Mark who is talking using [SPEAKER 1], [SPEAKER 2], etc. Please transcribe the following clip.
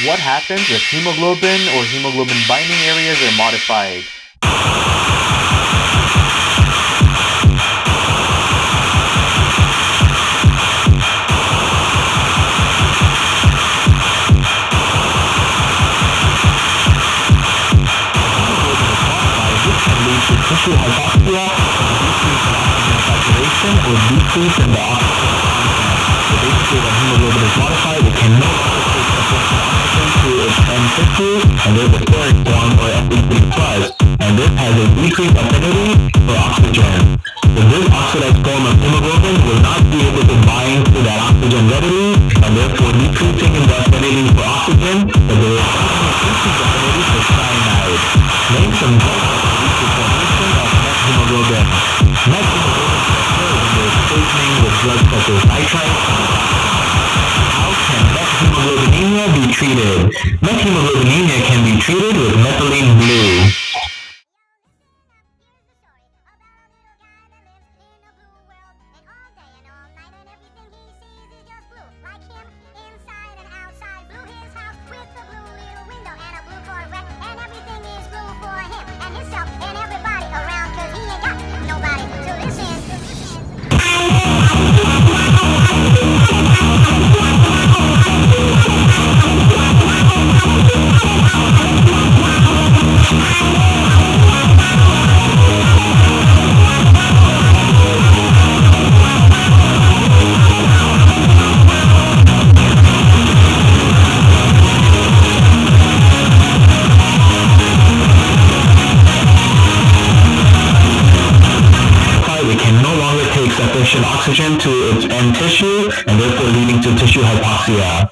[SPEAKER 1] What happens if hemoglobin or hemoglobin binding areas are modified?
[SPEAKER 2] Tissue hypoxia, decrease in oxygen saturation, or decrease in the oxygen content. So basically when hemoglobin is modified, it can no longer take sufficient oxygen to its end tissue, and there's a steric form, or Fe3+, and this has a decreased affinity for oxygen. So this oxidized form of hemoglobin will not be able to bind to that oxygen readily, and therefore decreasing in the affinity for oxygen, but there is increased affinity for cyanide. Name some drugs that reduce the formation of methemoglobin. Methemoglobin structure when there is poisoning with drugs such as nitrite and how can methemoglobinemia be treated? Methemoglobinemia can be treated with methylene blue. Sufficient oxygen to its end tissue, and therefore leading to tissue hypoxia.